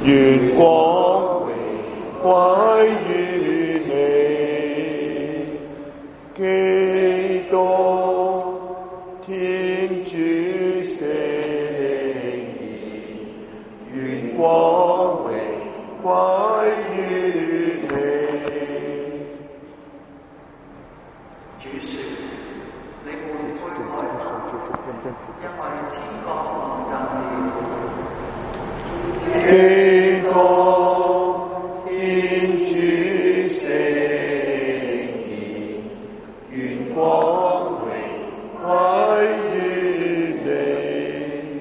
願光榮歸於你，基督天主聖言，願光榮歸於你。 主說：你們悔改吧，因為天國臨近了。 基督天主聖言，願光榮歸於你。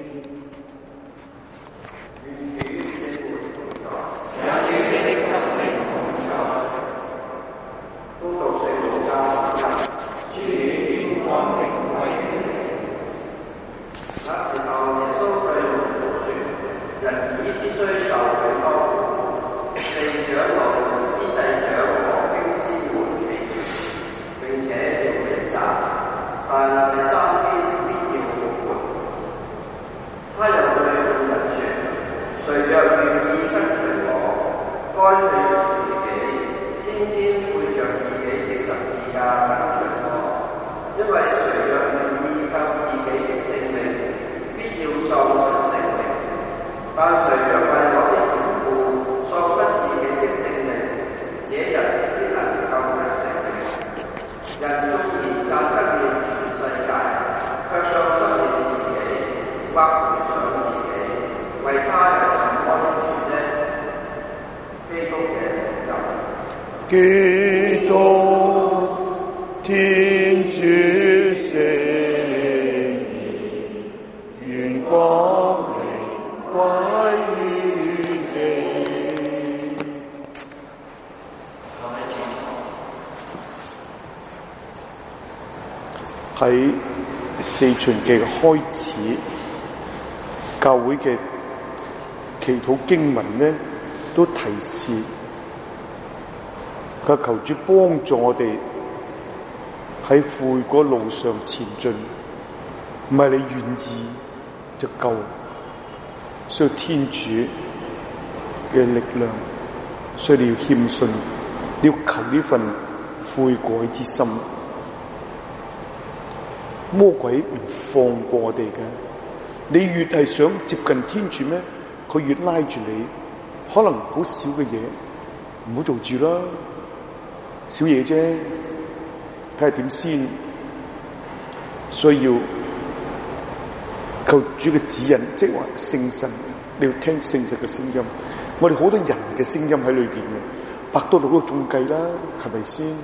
也與你的生命同在。恭讀聖路加福音，主願光榮歸於你。那時候，耶穌對門徒說：人子必須受許多苦，被長老、司祭長和經師們棄絕，並且要被殺，但第三天必要復活。他又對眾人說：誰若願意跟隨我，該棄絕自己，天天背着自己的十字架跟隨我。因為誰若願意救自己的性命，必要喪失性命。但誰若為我的緣故喪失自己的性命，這人必能救得性命。人縱然賺得了全世界，卻喪失了自己，或賠上自己，為他有什麼益處呢？ 基督天主聖言，願光榮歸於你。喺四旬期嘅開始，教會嘅祈禱經文呢都提示佢求主幫助我哋喺悔改路上前進，唔係你願意就夠，需要天主嘅力量，所以你要謙遜，你要求呢份悔改之心。魔鬼唔放過我哋嘅，你越係想接近天主咩，佢越拉住你。可能好少嘅嘢唔好做住啦，小嘢啫，睇下點先。所以要求主嘅指引，即係話聖神，你要聽聖神嘅聲音。我哋好多人嘅聲音喺裏邊嘅，百多度都中計啦，係咪先？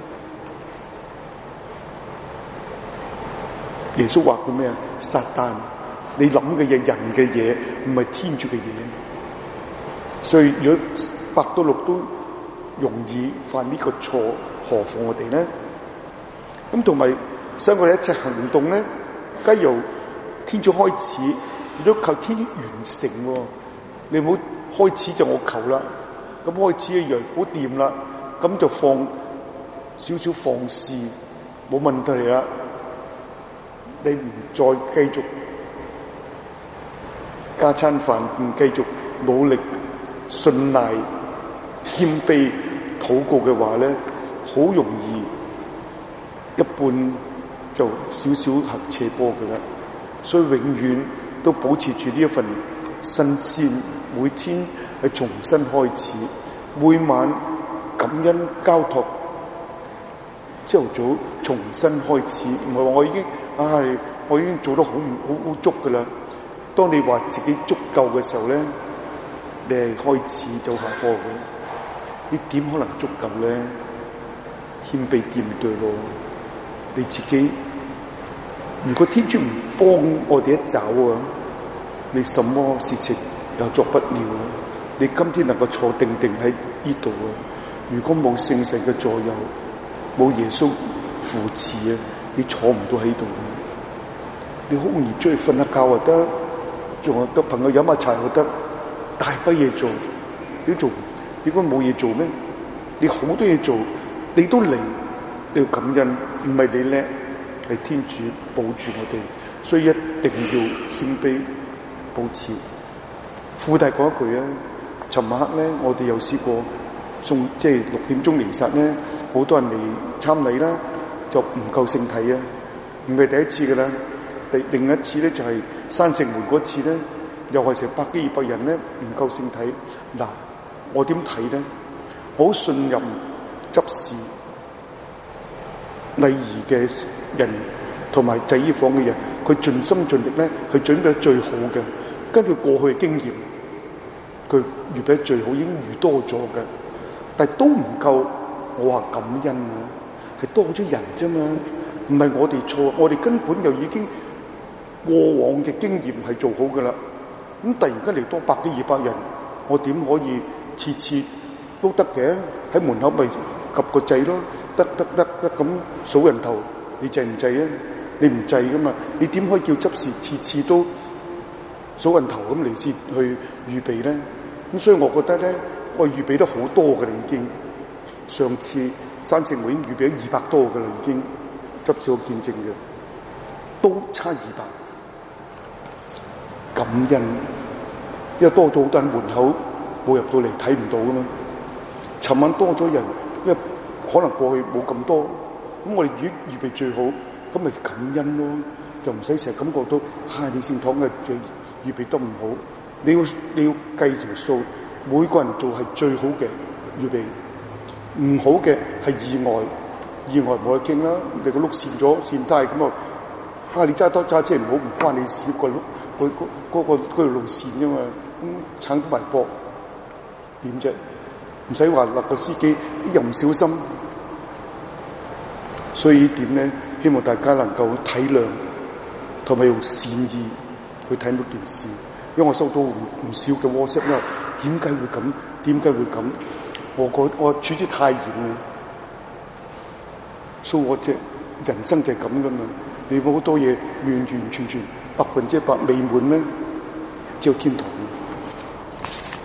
耶穌話佢咩啊？撒旦，你諗嘅嘢，人嘅嘢，唔係天主嘅嘢。所以如果百多六都容易犯呢個錯，何況我哋呢？咁同埋，所以我哋一切行動咧，皆由天主開始，亦都靠天主完成。你唔好開始就我求啦，咁開始一樣好掂啦，咁就放少少放肆，冇問題啦。你唔再繼續加餐飯，唔繼續努力信賴謙卑禱告嘅話咧，好容易一半就少少行斜坡嘅啦。所以永遠都保持住呢一份新鮮，每天係重新開始，每晚感恩交託，朝頭早重新開始，唔係話我已經做得好足噶啦。當你話自己足夠嘅時候咧，你係開始走下坡嘅，你點可能足夠咧？謙卑面對咯，你自己。如果天主唔幫我哋一走啊，你什麼事情又做不了啊？你今天能夠坐定定喺呢度啊？如果冇聖神嘅助佑，冇耶穌扶持啊，你坐唔到喺度。你好容易出去瞓下覺又得，仲有得朋友飲下茶又得，大把嘢做，你做點解冇嘢做咩？你好多嘢做，你都嚟，你要感恩，唔係你叻，係天主保住我哋，所以一定要謙卑，保持。附帶講一句啊， 尋晚黑咧，我哋有試過送，即係6點鐘彌撒咧，好多人嚟參禮啦，就唔夠聖體啊！唔係第一次噶啦，另一次咧就係山城門嗰次咧，又係成100幾200人咧唔夠聖體。嗱，我點睇咧？我好信任執事、禮儀嘅人同埋祭衣房嘅人，佢盡心盡力咧去準備得最好嘅，根據過去嘅經驗，佢預備得最好，已經預多咗嘅，但係都唔夠。我話感恩啊，係多咗人啫嘛，唔係我哋錯，我哋根本就已經過往嘅經驗係做好噶啦。咁突然間嚟多100幾200人，我點可以次次都得嘅？喺門口咪及個掣咯，得咁數人頭，你制唔制啊？你唔制噶嘛？你點可以叫執事次次都數人頭咁嚟先去預備咧？咁所以我覺得咧，我預備得好多噶啦，已經。上次山聖會已經預備咗200多噶啦，已經執事我見證嘅，都差200。感恩，因為多咗好多人門口冇入到嚟睇唔到噶嘛。尋晚多咗人，因為可能過去冇咁多，咁我哋預備最好，咁咪感恩咯，就唔使成日感覺到你聖堂嘅預備得唔好。你要計條數，每個人做係最好嘅預備，唔好嘅係意外冇得傾啦。你個轆跣咗跣胎咁啊，你揸車唔好，唔關你事，個轆嗰條路線啫嘛，咁撐埋膊點啫？唔使話立個司機又唔小心，所以呢點咧，希望大家能夠體諒，同埋用善意去睇每件事。因為我收到唔少嘅 WhatsApp 啦，點解會咁？點解會咁？我處置太嚴啦，所以我隻人生就係咁噶嘛。你冇好多嘢完全100%美滿咧，只有天堂。